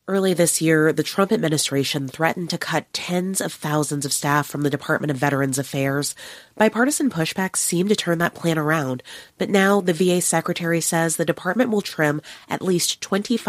Early this year, the Trump administration threatened to cut tens of thousands of staff from the Department of Veterans Affairs. Bipartisan pushback seemed to turn that plan around, but now the VA secretary says the department will trim at least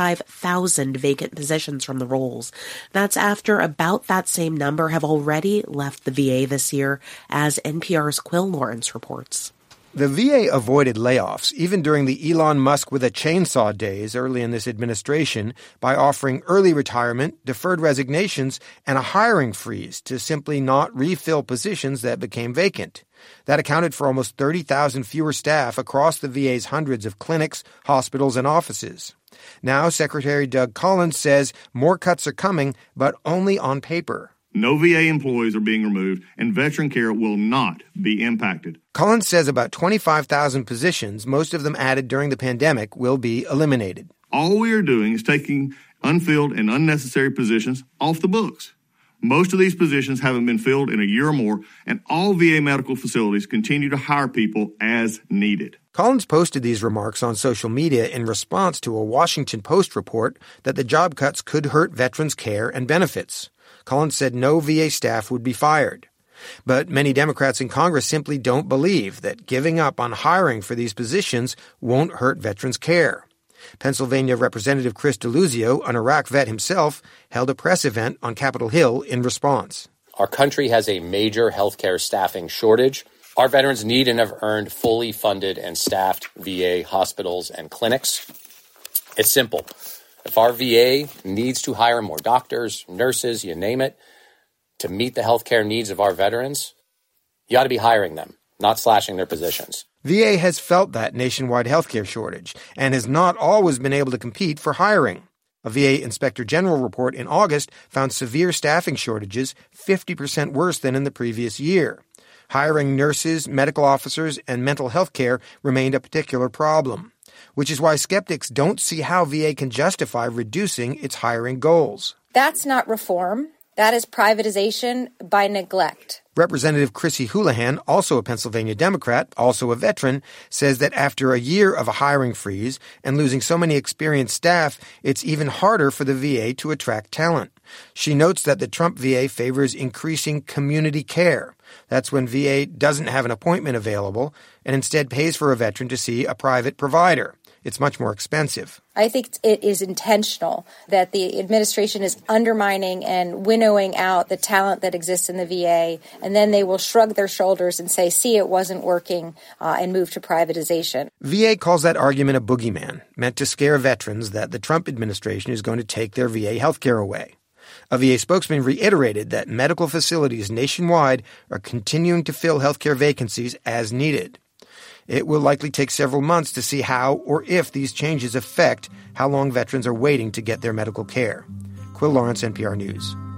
25,000 vacant positions from the rolls. That's after about that same number have already left the VA this year, as NPR's Quill Lawrence reports. The VA avoided layoffs, even during the Elon Musk with a chainsaw days early in this administration, by offering early retirement, deferred resignations, and a hiring freeze to simply not refill positions that became vacant. That accounted for almost 30,000 fewer staff across the VA's hundreds of clinics, hospitals, and offices. Now, Secretary Doug Collins says more cuts are coming, but only on paper. No VA employees are being removed, and veteran care will not be impacted. Collins says about 25,000 positions, most of them added during the pandemic, will be eliminated. All we are doing is taking unfilled and unnecessary positions off the books. Most of these positions haven't been filled in a year or more, and all VA medical facilities continue to hire people as needed. Collins posted these remarks on social media in response to a Washington Post report that the job cuts could hurt veterans' care and benefits. Collins said no VA staff would be fired. But many Democrats in Congress simply don't believe that giving up on hiring for these positions won't hurt veterans' care. Pennsylvania Representative Chris Deluzio, an Iraq vet himself, held a press event on Capitol Hill in response. Our country has a major healthcare staffing shortage. Our veterans need and have earned fully funded and staffed VA hospitals and clinics. It's simple. If our VA needs to hire more doctors, nurses, you name it, to meet the healthcare needs of our veterans, you ought to be hiring them, not slashing their positions. VA has felt that nationwide healthcare shortage and has not always been able to compete for hiring. A VA Inspector General report in August found severe staffing shortages 50% worse than in the previous year. Hiring nurses, medical officers, and mental health care remained a particular problem, which is why skeptics don't see how VA can justify reducing its hiring goals. That's not reform. That is privatization by neglect. Representative Chrissy Houlihan, also a Pennsylvania Democrat, also a veteran, says that after a year of a hiring freeze and losing so many experienced staff, it's even harder for the VA to attract talent. She notes that the Trump VA favors increasing community care. That's when VA doesn't have an appointment available and instead pays for a veteran to see a private provider. It's much more expensive. I think it is intentional that the administration is undermining and winnowing out the talent that exists in the VA, and then they will shrug their shoulders and say, see, it wasn't working, and move to privatization. VA calls that argument a boogeyman, meant to scare veterans that the Trump administration is going to take their VA health care away. A VA spokesman reiterated that medical facilities nationwide are continuing to fill healthcare vacancies as needed. It will likely take several months to see how or if these changes affect how long veterans are waiting to get their medical care. Quill Lawrence, NPR News.